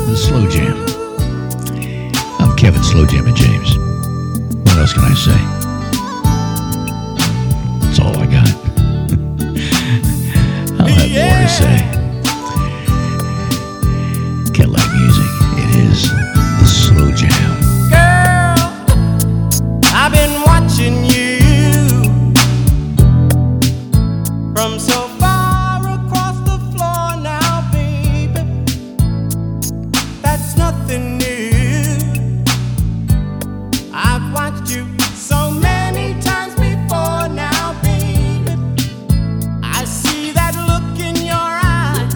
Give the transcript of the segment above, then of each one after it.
the Slow Jam. I'm Kevin Slow Jam and James. What else can I say? That's all I got. I'll have more to say. Cadillac music. It is the Slow Jam. Girl, I've been watching you from so far across the floor now, baby. That's nothing new. I've watched you so many times before now, baby. I see that look in your eyes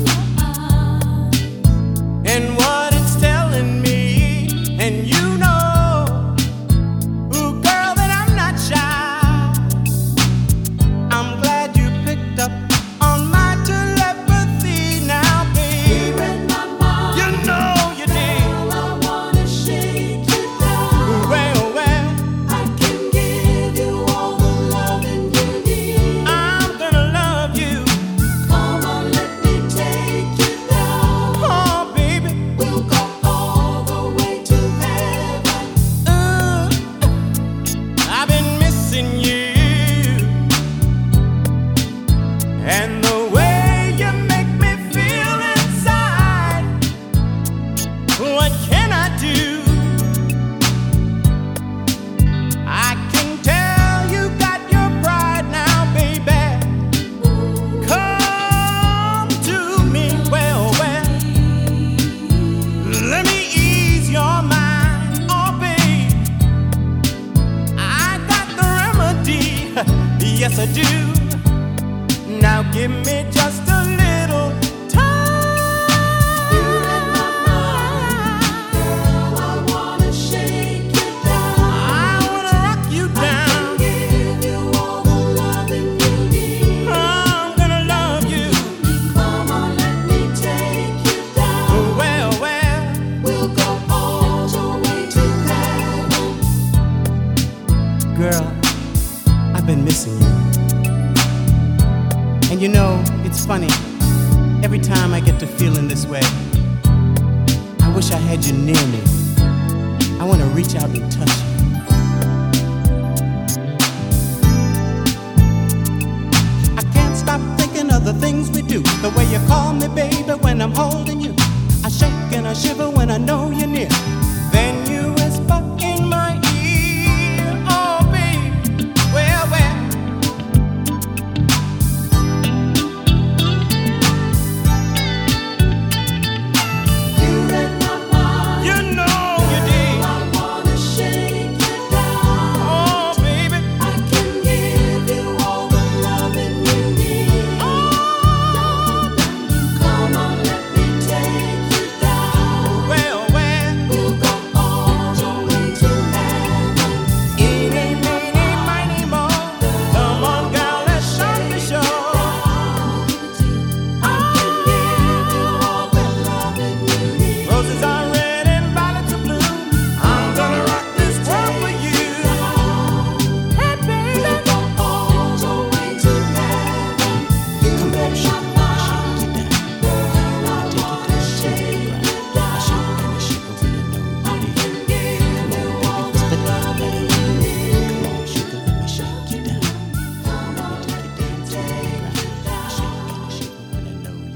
and what it's telling me, and you know, ooh, girl, that I'm not shy. I'm glad you picked up on my telepathy now, baby. You know you did. I wanna shake you down. Well, I can give you all the loving you need. I'm gonna love you. Come on, let me take you down. Oh, baby. We'll go all the way to heaven. I've been missing you, and the way you make me feel inside. What can I do? I can tell you got your pride now, baby. Come to me, well, let me ease your mind, oh babe. I got the remedy, yes I do. Now give me just a little time. You're in my mind, girl. I wanna shake you down. I wanna rock you I down. can give you all the loving you need. I'm gonna love you. Come on, let me take you down. Well, We'll go all the way to heaven. girl, I've been missing you. And you know, it's funny. Every time I get to feeling this way, I wish I had you near me. I want to reach out and touch you. I can't stop thinking of the things we do. The way you call me, baby, when I'm holding you. I shake and I shiver when I know you're near. Then you whisper in my ear, oh, babe, well. You're in my mind. You know you did. I wanna shake you down. Oh, baby. I can give you all the loving you need. Come on, let me take you down. Well, We'll go all the way to heaven. eeny, meeny, miny, mo. Come on, girl, let's shut the show. I can give you all the loving you need. Roses are red and violets are blue. I'm gonna rock this world for you. Hey, baby. We'll go all the way to heaven. Come back, shake it down. Girl, I wanna shake you down. I can give you all the loving you need. Come on, let me take you down.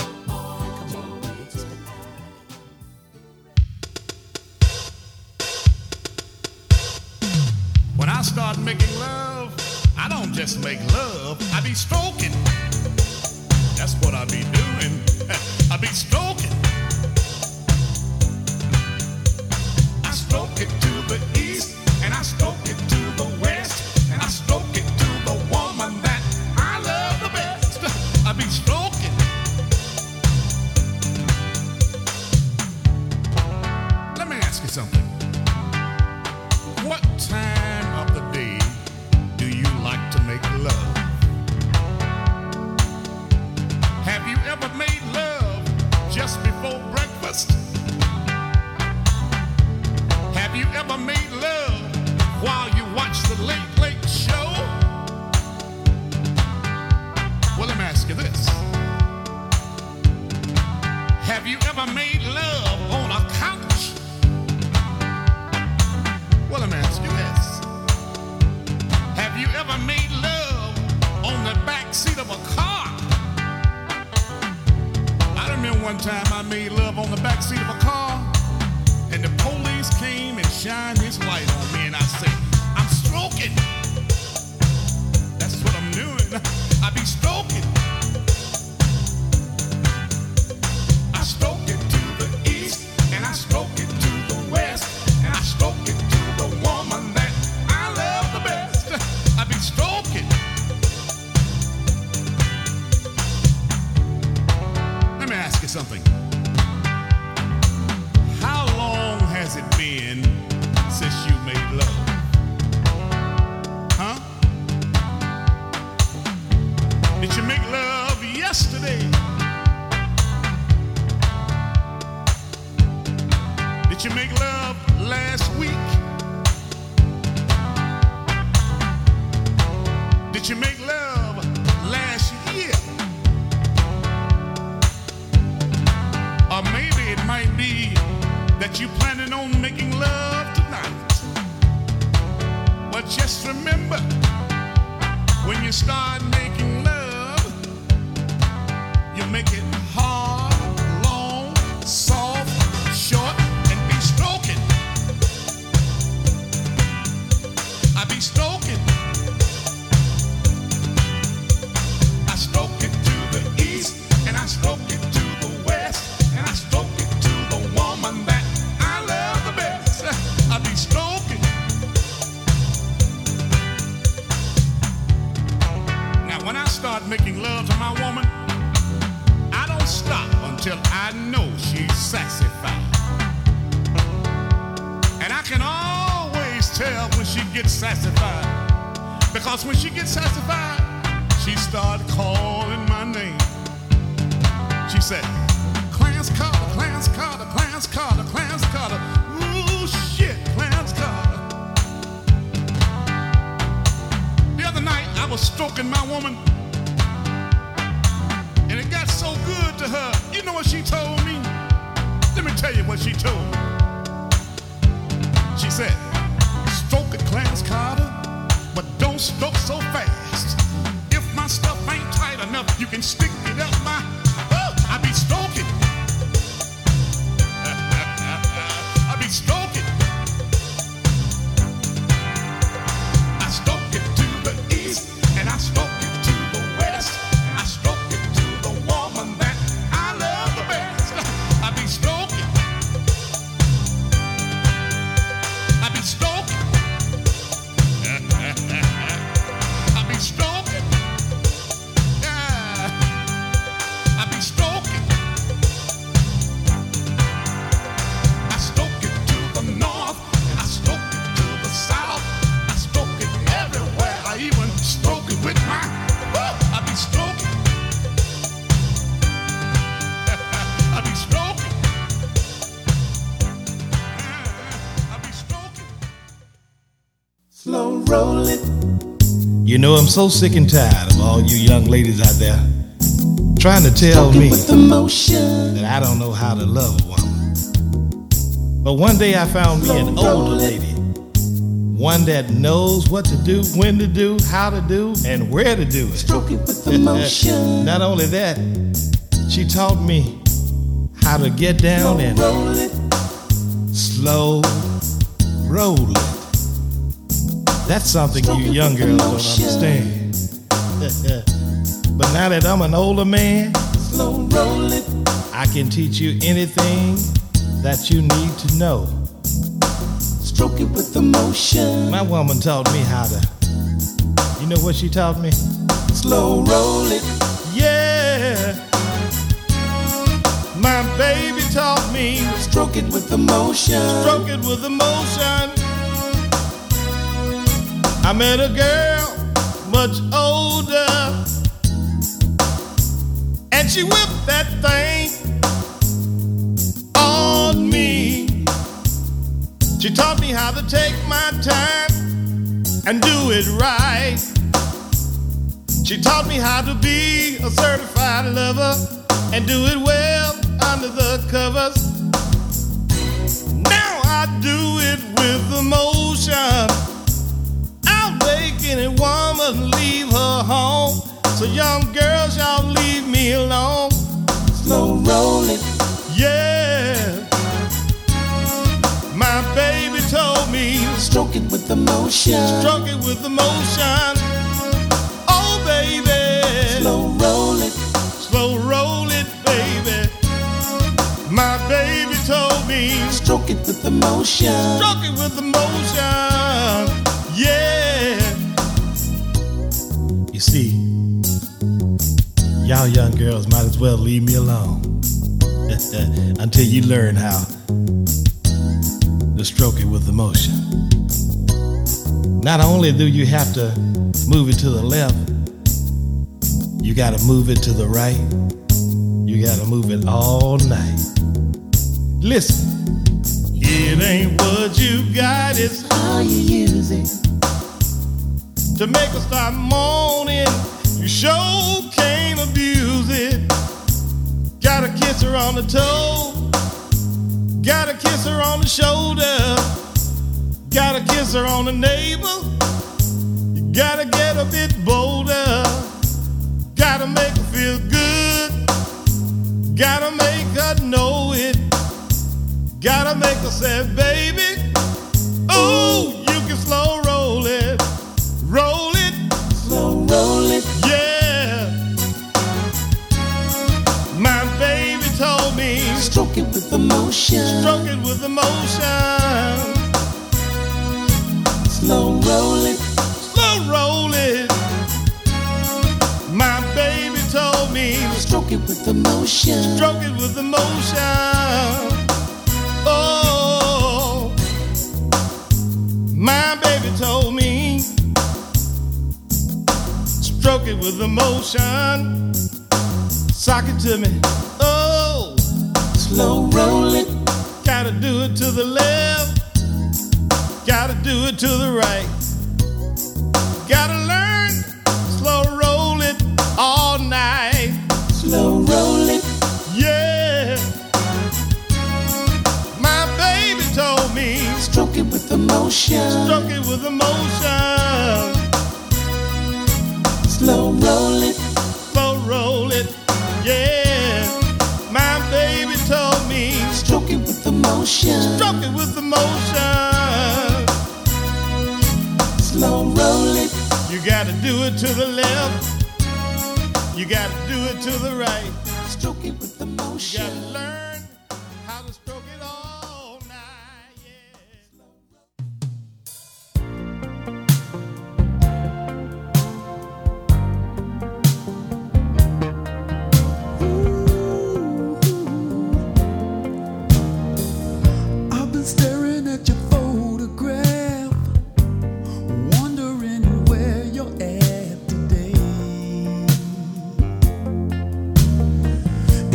When I start making love, I don't just make love, I be stroking. That's what I be doing. I be stroking. I stroke it to the east, and I stroke it to the west, and I stroke it to the woman that I love the best. I be stroking. Let me ask you something. What time of the day do you like to make love? Have you ever made love just before breakfast? Have you ever made love while you watch the Late Late Show? ask you this. Have you ever made love one time I made love on the backseat of a car, and the police came and shined his light on me, and I said, I'm stroking. That's what I'm doing. I be stroking. I stroke it to the east, and I stroke it to the west, and I stroke it to the woman that I love the best. I be stroking. Let me ask you something. How long has it been since you made love? Huh? Did you make love yesterday? Did you make love last week? Did you make love last year? Or maybe it might be that you're planning on making love tonight. But just remember, when you start making love, you make it hard, long, soft, short, and be stroking. I be stroking. I stroke it to the east, and I stroke it to the west, and I stroke it to the woman that I love the best. I be stroking. Now, when I start making love to my woman, I don't stop until I know she's satisfied. And I can always tell when she gets satisfied, because when she gets satisfied, she started calling my name. She said, Clarence Carter, Clarence Carter, Clarence Carter, Clarence Carter. Ooh, shit, Clarence Carter. The other night, I was stroking my woman, and it got so good to her. You know what she told me? Let me tell you what she told me. She said, stroke it, Clarence Carter, but don't stroke so fast. If my stuff ain't tight enough, you can stick it up my... I be stroking. I be stroking. I stroke it to the east, and I stroke it to the west, and I stroke it to the woman that I love the best. I be stroking. I be stroking. I be stroking. Yeah. I be stroking. I stroke it to the north, and I stroke it to the south. I stroke it everywhere. I even stroke it with my... I be stroking. I be stroking. I be stroking. Slow roll it. You know, I'm so sick and tired of all you young ladies out there trying to tell me With emotion. that I don't know how to love a woman. But one day I found me an older lady, one that knows what to do, when to do, how to do, and where to do it. Stroke it with emotion. Not only that, she taught me how to get down and Roll it. slow roll it. That's something you young girls don't understand. But now that I'm an older man, Slow roll it. I can teach you anything that you need to know. Stroke it with emotion. My woman taught me how to. You know what she taught me? Slow roll it. Yeah. My baby taught me. Stroke it with emotion. Stroke it with emotion. I met a girl much older, and she whipped that thing on me. She taught me how to take my time and do it right. She taught me how to be a certified lover and do it well under the covers. Now I do it with emotion. I'll make any woman leave her home. So young girls, y'all leave me alone. Slow roll it. Stroke it with emotion. Stroke it with emotion. Oh, baby. Slow roll it. Slow roll it, baby. My baby told me. Stroke it with emotion. Stroke it with emotion. Yeah. You see, y'all young girls might as well leave me alone until you learn how to stroke it with emotion. Not only do you have to move it to the left, you gotta move it to the right. You gotta move it all night. Listen, it ain't what you got, it's How you use it. to make her start moaning. You sure can't abuse it. Gotta kiss her on the toe. Gotta kiss her on the shoulder. Gotta kiss her on the navel. You gotta get a bit bolder. Gotta make her feel good. Gotta make her know it. Gotta make her say, baby, ooh, you can slow roll it. Roll it, Slow roll it. yeah. My baby told me, Stroke it with emotion. stroke it with emotion. Slow roll it. Slow roll it. My baby told me, Stroke it with emotion. stroke it with emotion. Oh, my baby told me, stroke it with emotion. Sock it to me. Oh, Slow roll it. gotta do it to the left. Gotta do it to the right. Gotta learn, slow roll it all night. Slow roll it. Yeah. My baby told me, Stroke it with emotion. stroke it with emotion. Slow roll it. Slow roll it. Yeah. My baby told me, Stroke it with emotion. stroke it with emotion. Slow roll it. You gotta do it to the left. You gotta do it to the right. Stroke it with You emotion. gotta learn how to stroke it all night. Yeah. I've been staring at your photograph, wondering where you're at today.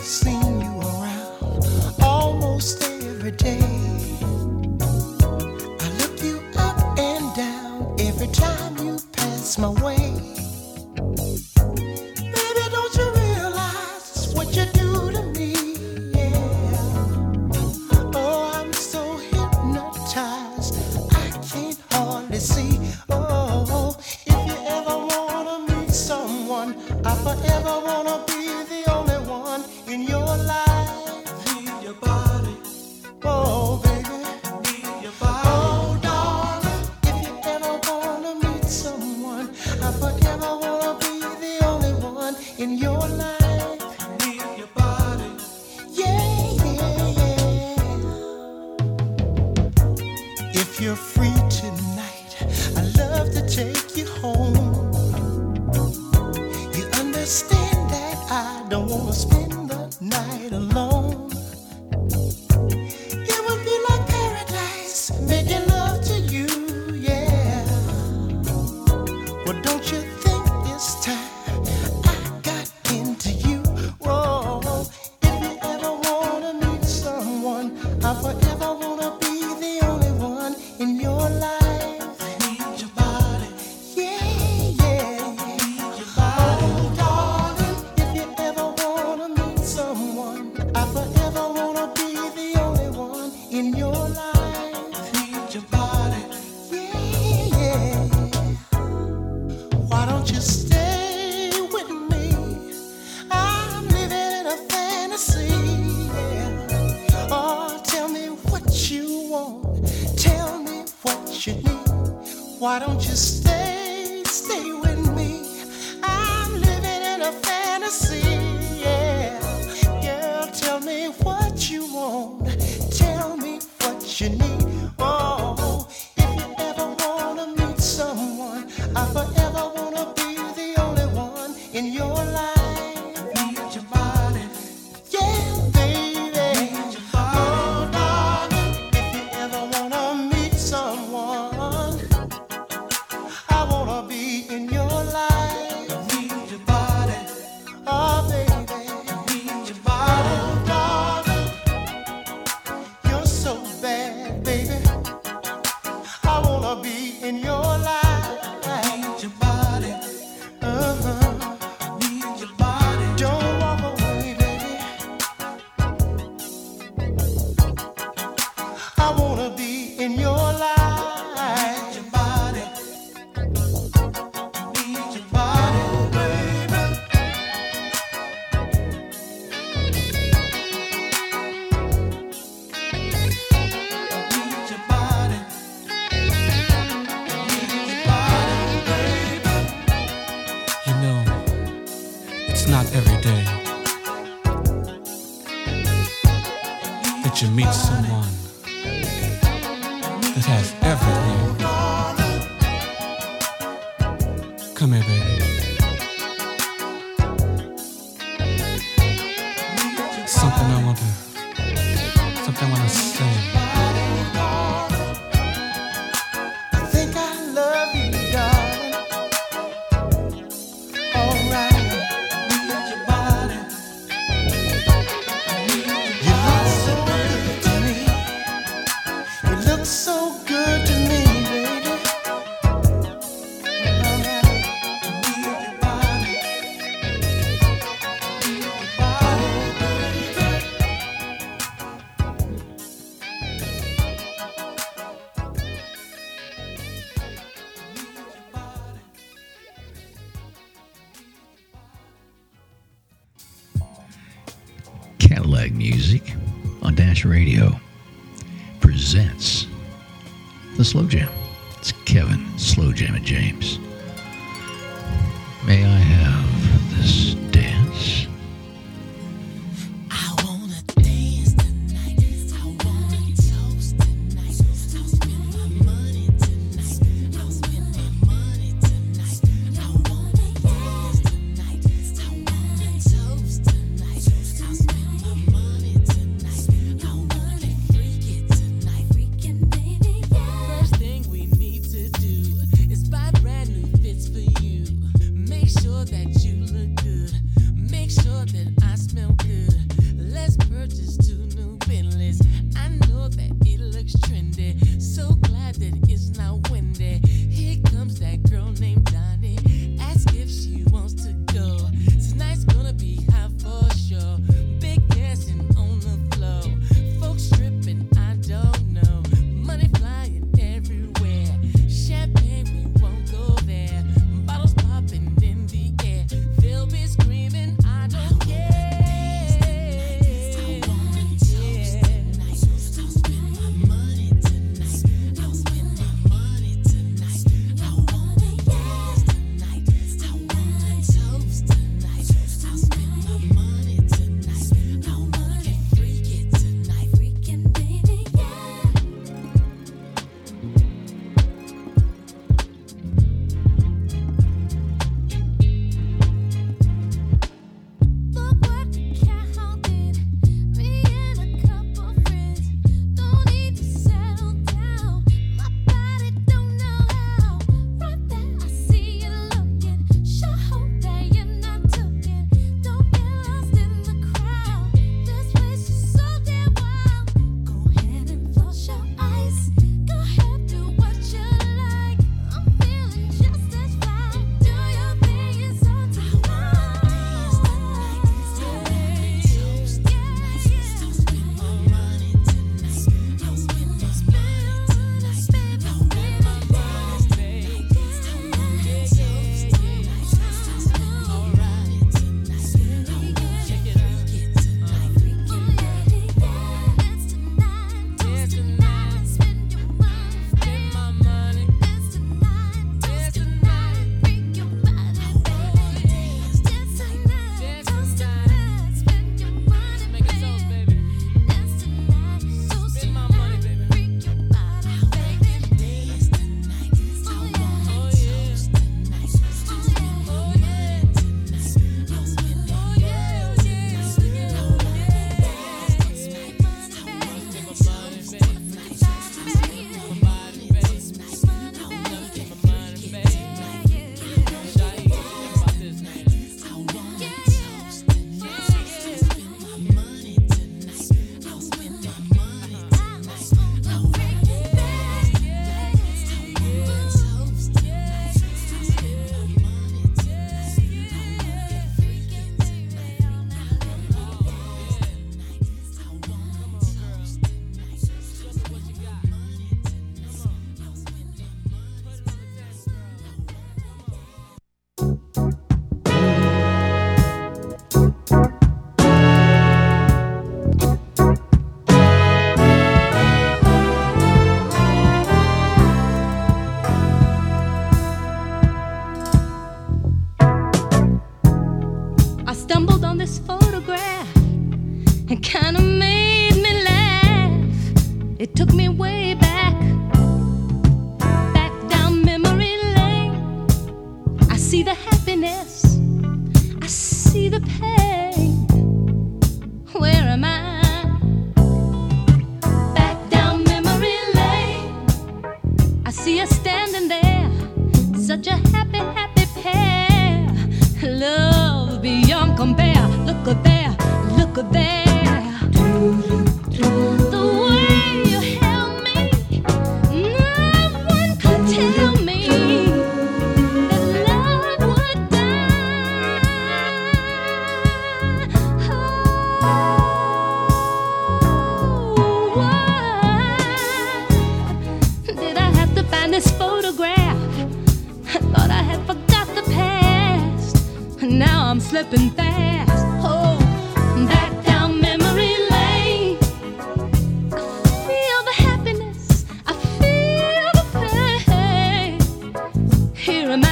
seen you around almost every day. I look you up and down every time you pass my way. Baby, don't you realize what you do to me? Yeah. Oh, I'm so hypnotized, I can't hardly see. Oh, if you ever wanna meet someone, I forever wanna be the only one in your life. Need your body. Oh, baby. Need your body. Oh, darling. If you ever wanna meet someone, I forever wanna be the only one in your life. Need your body. Yeah, yeah, yeah. If you're free tonight, I'd love to take you home. You understand that I don't wanna spend the night alone. It would be like paradise, making love to you, yeah. Well, don't you think this time I got into you? Whoa, if you ever wanna meet someone, I forever wanna be the only one in your life. I need your body. Yeah, yeah, yeah. Need your body. Oh, darling, if you ever wanna meet someone, I forever wanna be the only one in your life. I need your body. Yeah, yeah. Why don't you stay with me? I'm living in a fantasy. Yeah. Oh, tell me what you want. Tell me what you need. Why don't you stay with me? I'm living in a fantasy. Yeah. Girl, tell me what you want. Tell me what you need. Oh, if you ever wanna meet someone, I forever wanna be the only one in your life. Need your body. Yeah, baby. Need your body. Oh, darling, if you ever wanna meet someone, I wanna be in your life. Need your body. Oh, baby. Need your body. Oh, darling, you're so bad, baby. I wanna be in your life. Need your body. Uh-huh. Need your body. Don't walk away, baby. I wanna be in your life. Need your body. Need your body, baby. Need your body. Need your body, baby. You know, it's not every day that you meet someone that has everything. Come here, baby. Something I want to say. I think I love you, darling. All right. Need your body. You look so good to me. You look so good to me, baby. All right. Need your body. Need your body, baby. Cadillac Music on Dash Radio presents the Slow Jam. It's Kevin Slow Jam and James. May I have this dance? I wanna dance tonight. I wanna toast tonight. I'll spend my money tonight. I'll spend my money tonight. I wanna dance tonight. I wanna toast tonight. I'll spend my money tonight. I wanna freak it tonight. Freaking baby, yeah. First thing we need to do is buy brand new fits for you. Make sure that you look good. Make sure that I smell good. stumbled on this photograph. It kind of made me laugh. It took me way back down memory lane. I see the happiness, I see the pain. Where am I? Back down memory lane. I see us standing there, such a happy, happy pair. Love beyond compare. Look at there, look at there. The way you held me, no one could tell me that love would die. Oh, why did I have to find this photograph? I thought I had forgot the past. Now I'm slipping fast. Oh, back down memory lane. I feel the happiness, I feel the pain. Here am I,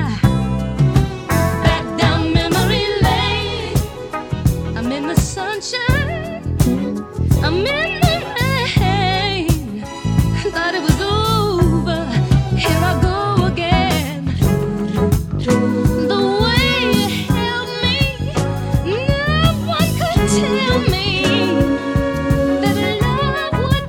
back down memory lane. I'm in the sunshine, I'm in the rain. I thought it was over, here I go again. The way you held me, no one could tell me that love would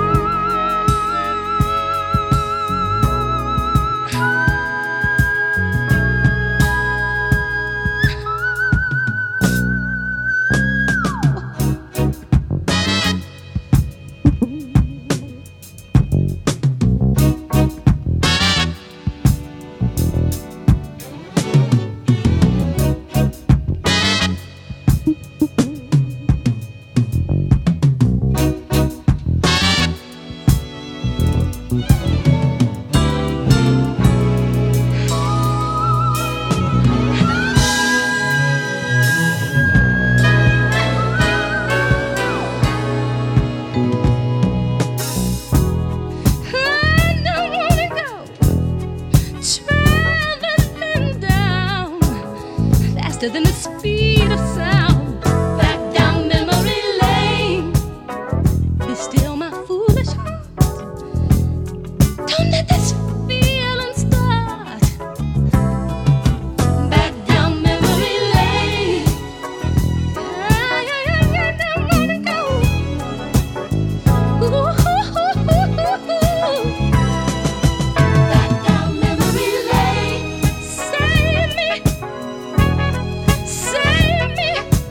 than the speed of sound. Back down memory lane. Be still, my foolish heart. Don't let this feeling start. Back down memory lane. I don't wanna go. Back down memory lane. Save me. Save me.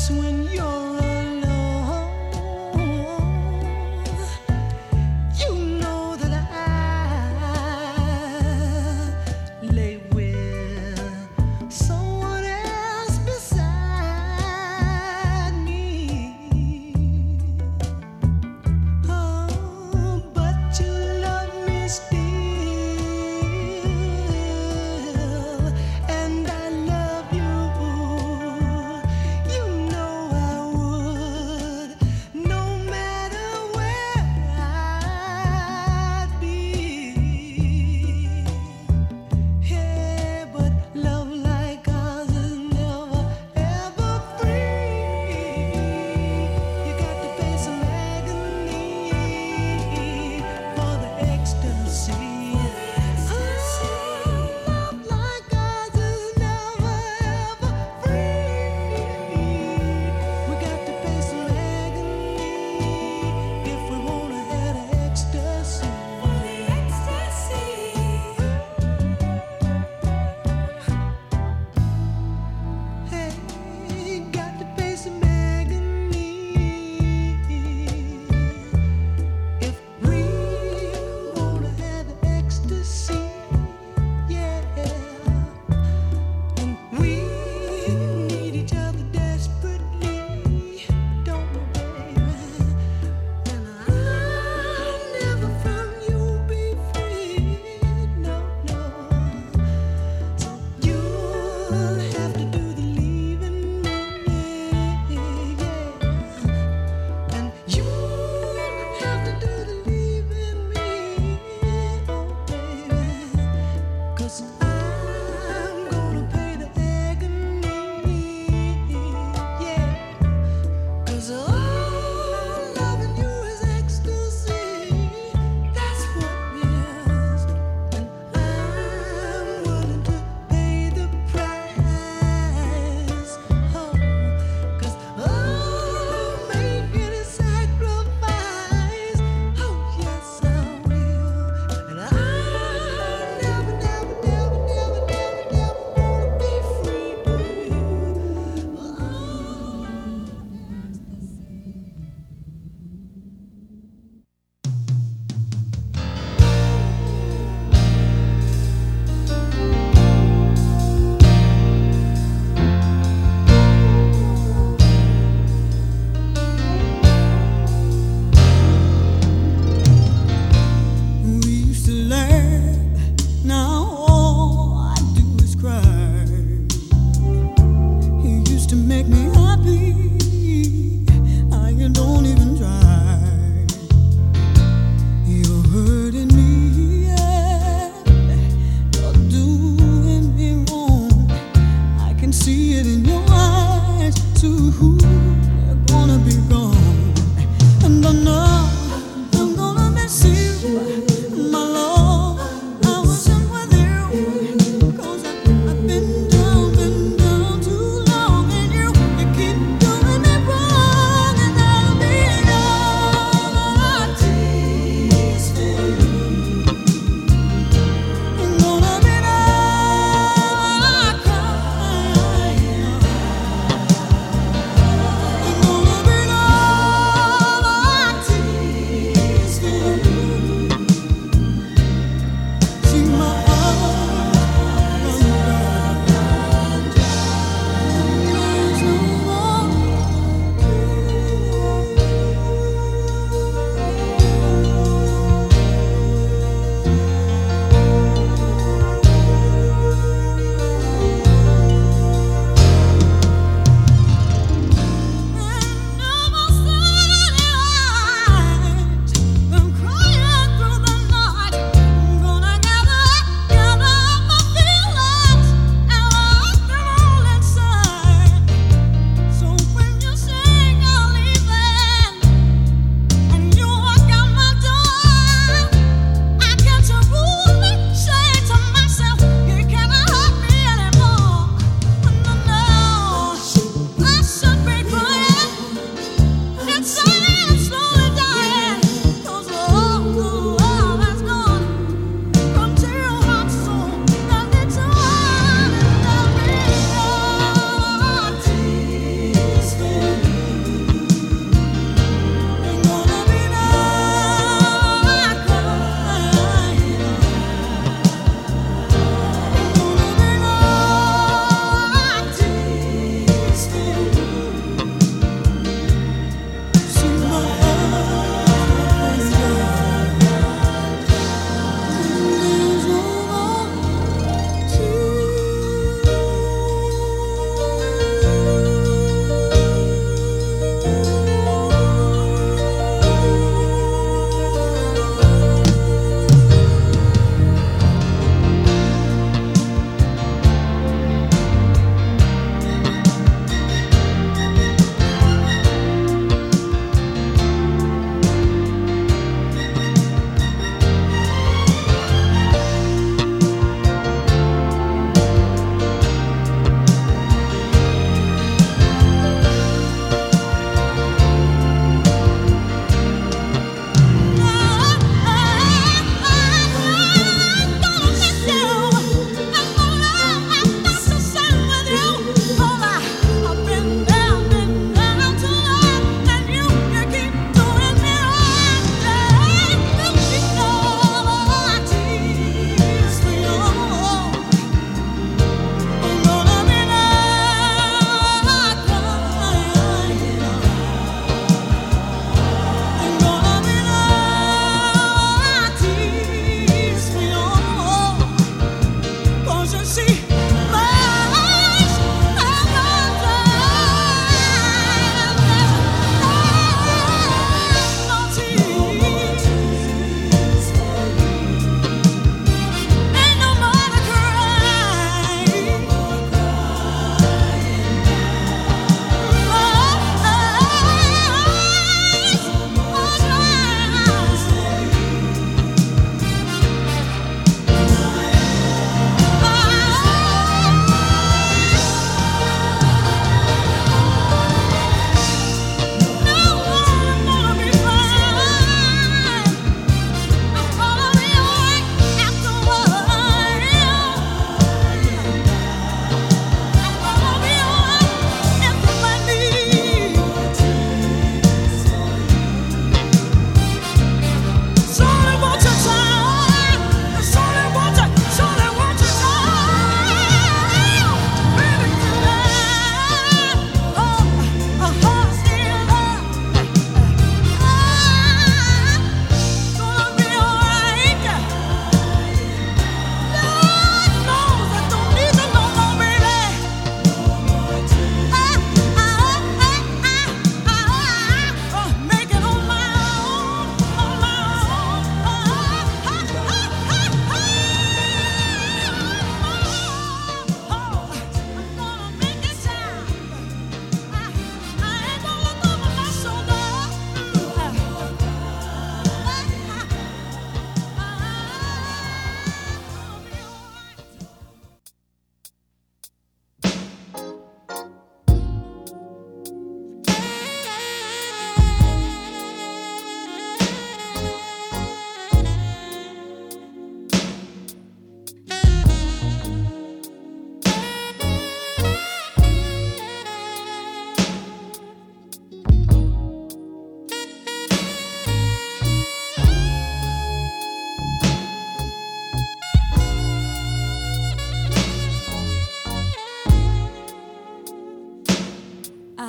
To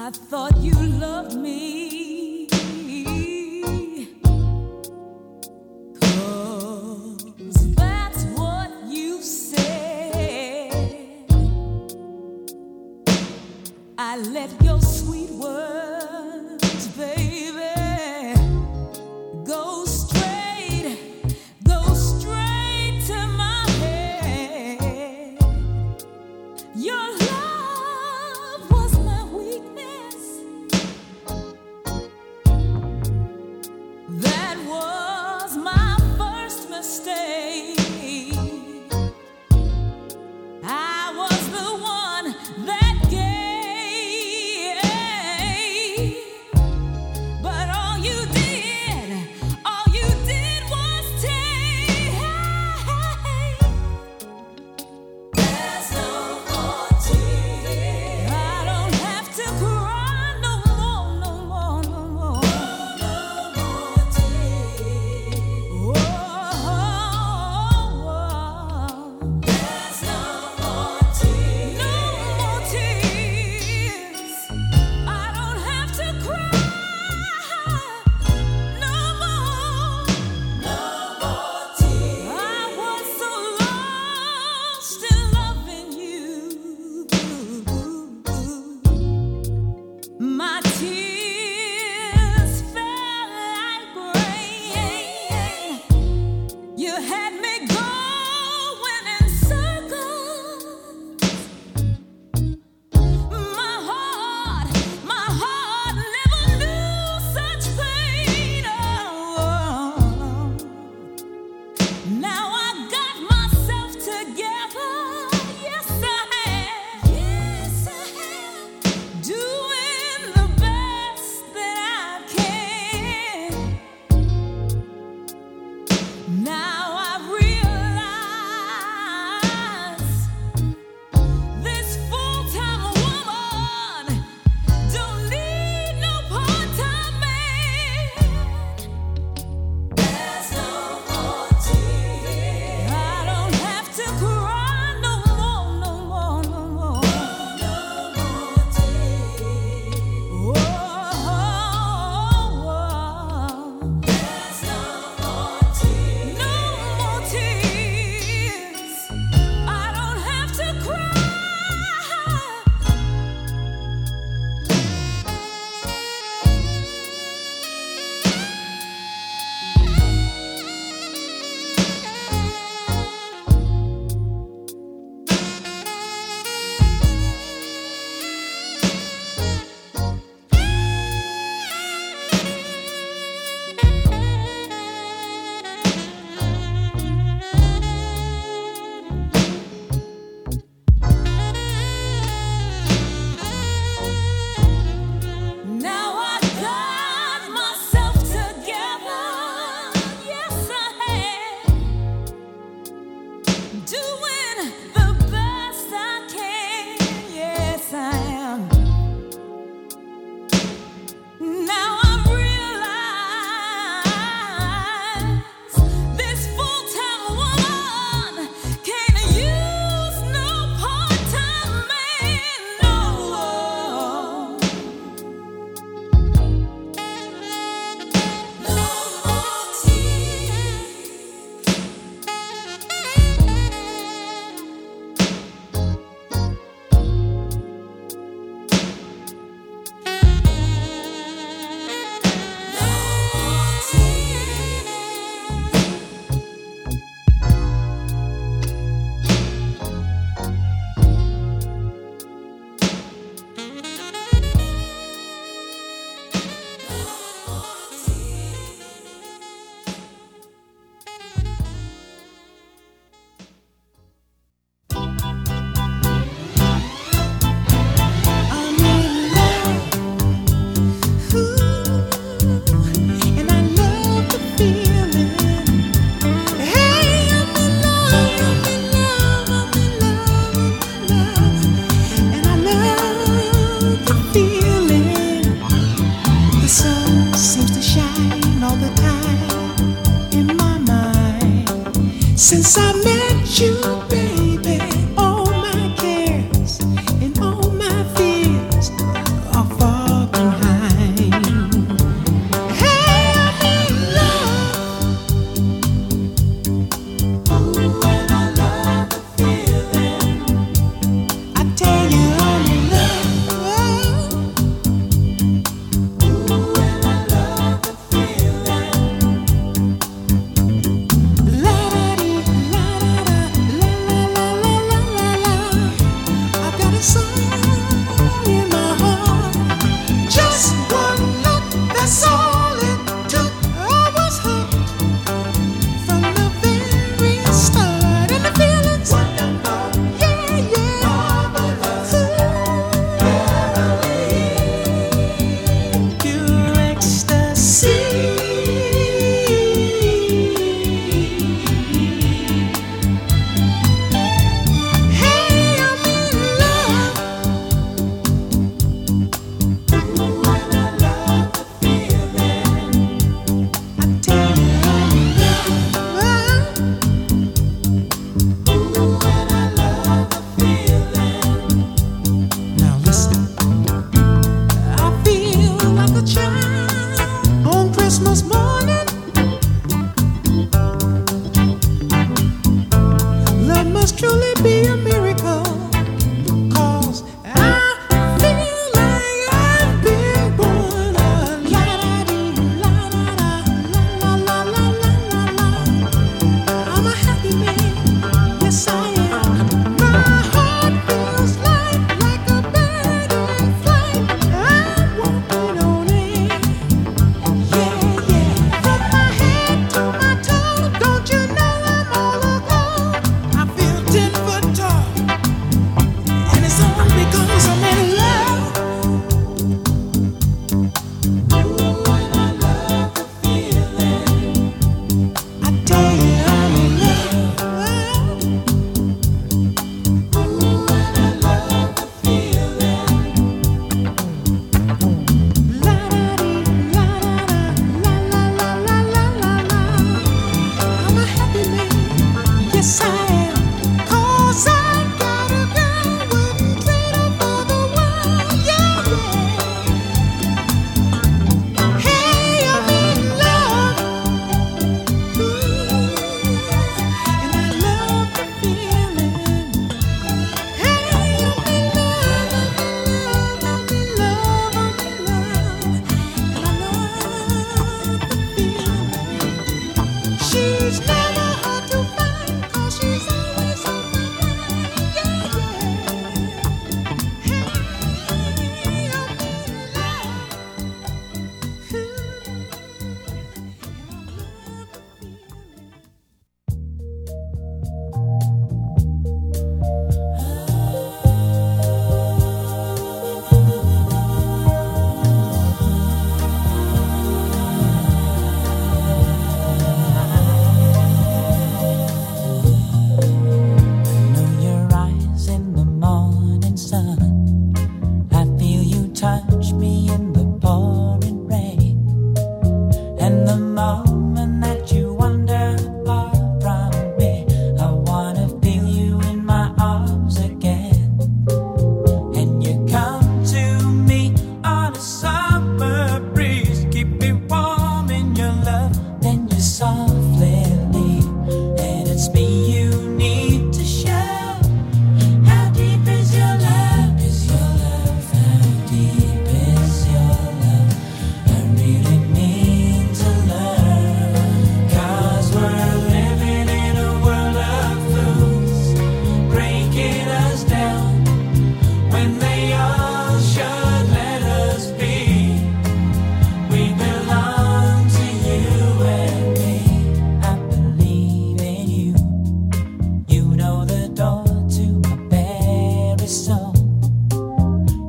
I thought you loved me, 'cause that's what you said. I let your sweet words, baby, go straight to my head. Your love was my weakness. That was my first mistake. I was the one that gave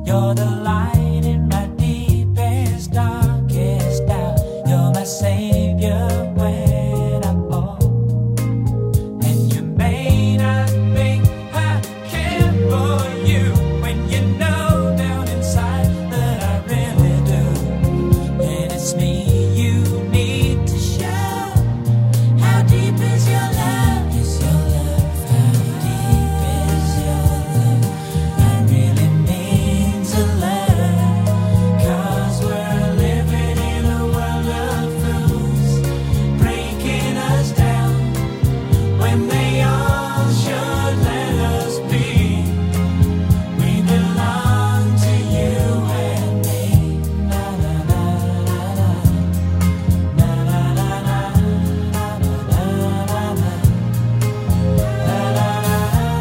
You're the light in my deepest, darkest doubt. You're my savior when I fall. And you may not think I care for you when you know down inside that I really do. And it's me you need to show. How deep is your love? Is your love? How deep is your love? I really mean to love. 'Cause we're living in a world of fools, breaking us down when they all should let us be. We belong to you and me. Na na na na na. Na na na na. Na na na na. Na na na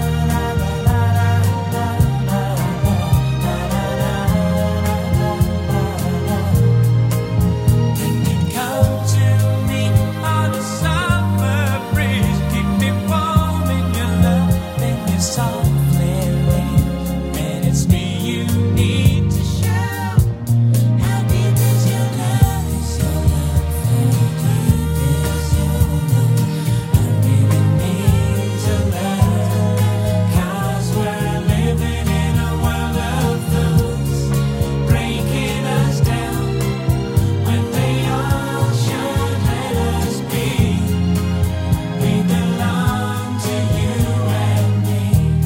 Come to me on a summer breeze, keep me warm in your love, then you softly leave. And it's me you need to show. How deep is your love? Is your love? How deep is your love? I really need to love. 'Cause we're living in a world of fools, breaking us down when they all should let us be. We belong to you and me.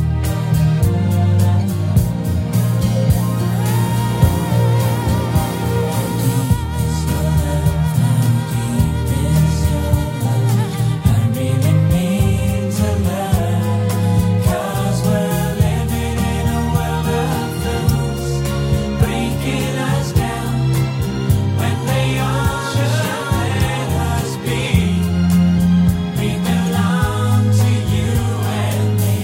How deep is your love? How deep is your love? I really mean to love. 'Cause we're living in a world of fools, breaking us down when they all should let us be. We belong to you and me.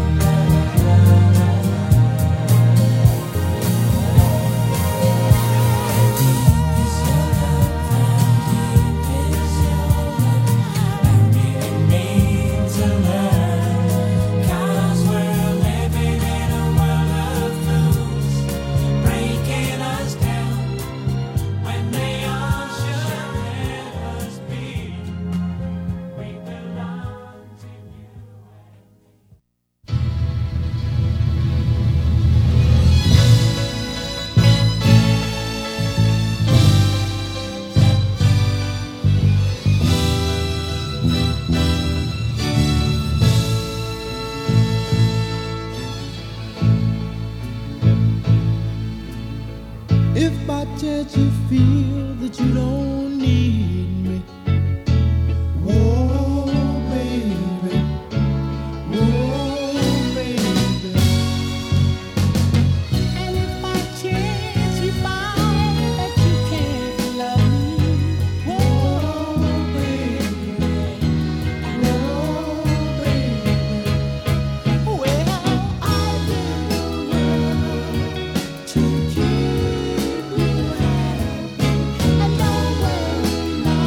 If by chance you feel that you don't need me, whoa, baby, whoa, baby. And if by chance you find that you can't love me, whoa, baby, whoa, baby. Well, I will work to keep you happy. And don't worry,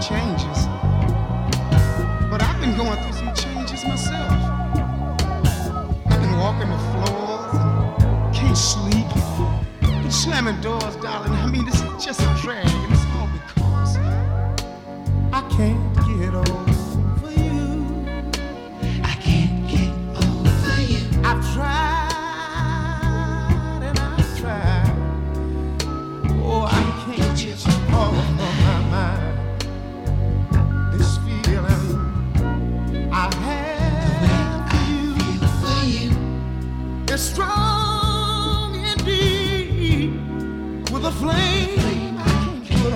changes. But I've been going through some changes myself. I've been walking the floors and can't sleep. Been slamming doors, darling. I mean, this is just a drag, and it's all because I can't get over you. I can't get over you. I've tried and I've tried. Oh, I can't get you off of my mind. This feeling I have for you, it's strong indeed, with a flame I can't put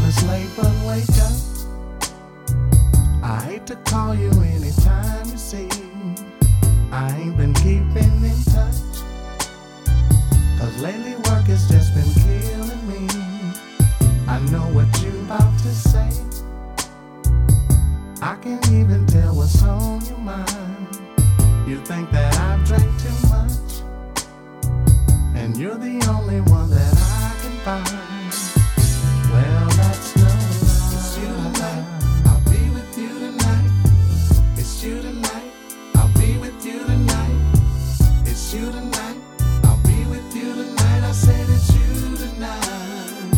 it's late, but wake up. I hate to call you anytime you see. I ain't been keeping in touch, 'cause lately work has just been killing me. I know what you about to say. I can't even tell what's on your mind. You think that I've drank too much, and you're the only one that I can find. Well, that's no lie. It's you tonight. I'll be with you tonight. It's you tonight. I'll be with you tonight. It's you tonight. I'll be with you tonight. I said it's you tonight.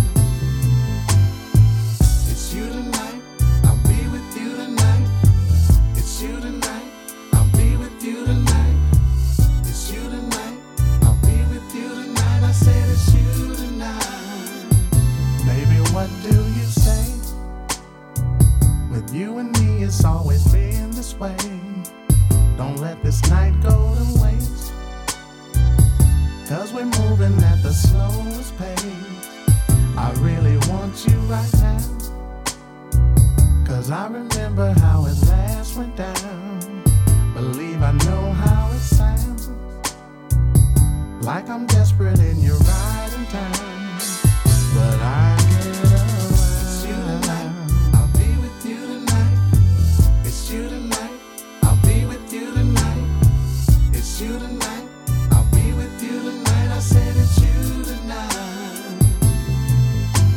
It's you tonight. I'll be with you tonight. It's you tonight. I'll be with you tonight. It's you tonight. I'll be with you tonight. I said it's you tonight. Baby, what do you say? With you and me, it's always been this way. Don't let this night go to waste, 'cause we're moving at the slowest pace. I really want you right now, 'cause I remember how it last went down. Believe I know how it sounds, like I'm desperate and you're right in town. But I get around. It's you tonight. I'll be with you tonight. It's you tonight. I'll be with you tonight. It's you tonight. I'll be with you tonight. I said it's you tonight.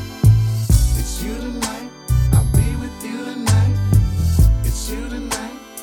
It's you tonight. I'll be with you tonight. It's you tonight.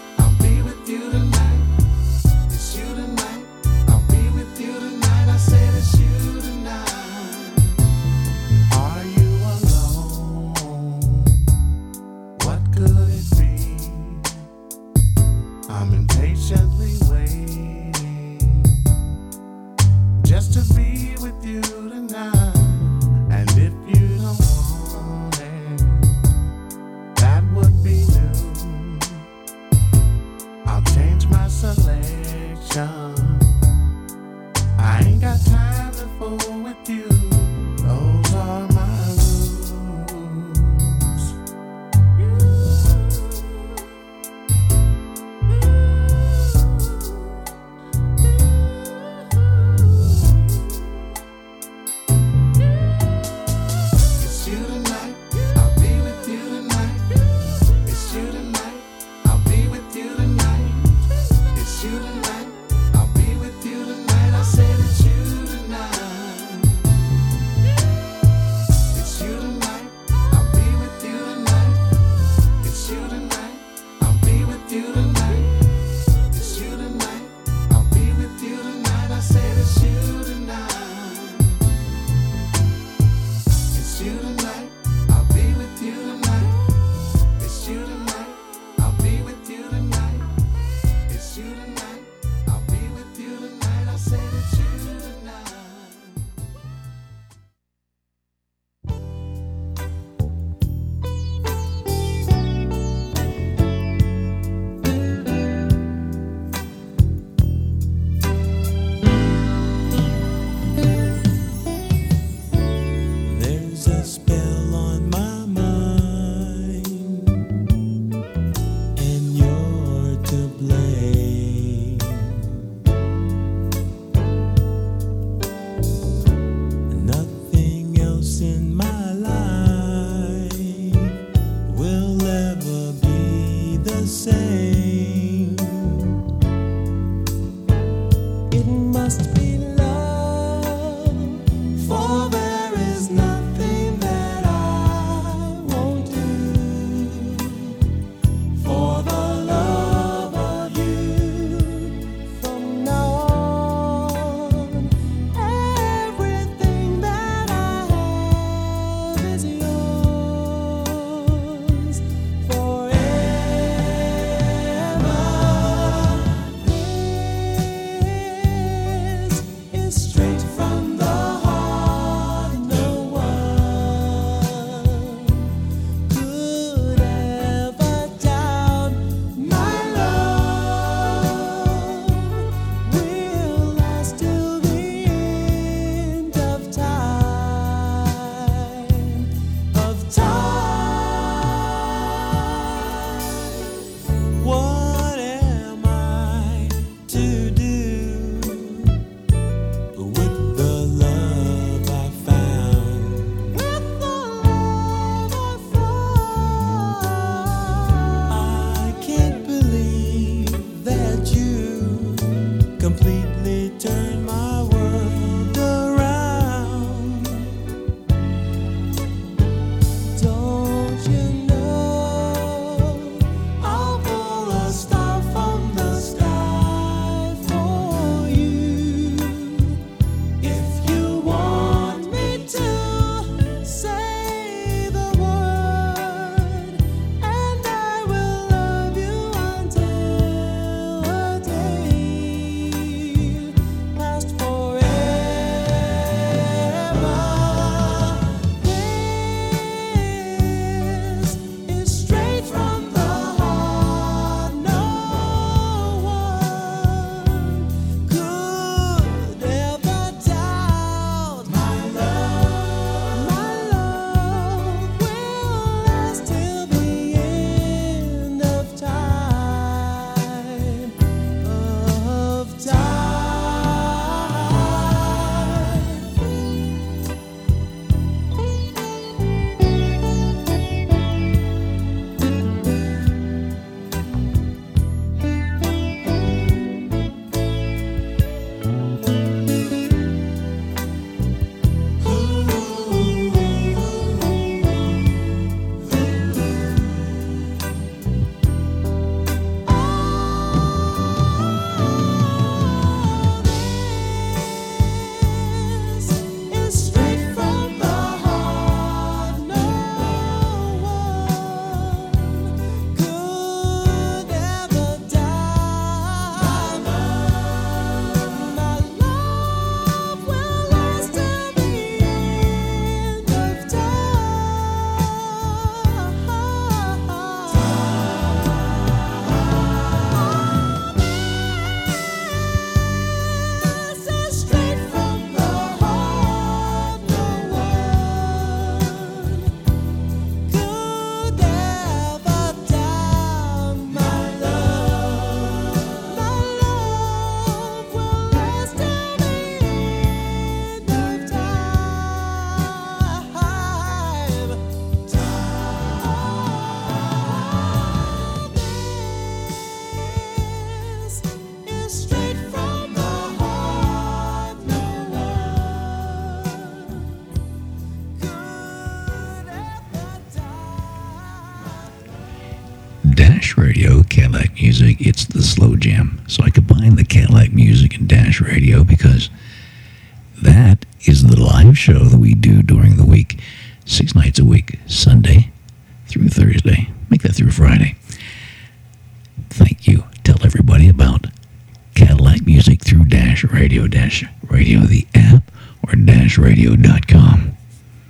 Dash Radio, Cadillac Music, it's the Slow Jam. So I combine the Cadillac Music and Dash Radio because that is the live show that we do during the week, 6 nights a week, Sunday through Thursday. Make that through Friday. Thank you. Tell everybody about Cadillac Music through Dash Radio, the app, or dashradio.com.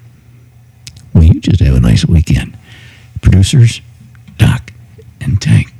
Well, you just have a nice weekend. Producers, Doc and Tank.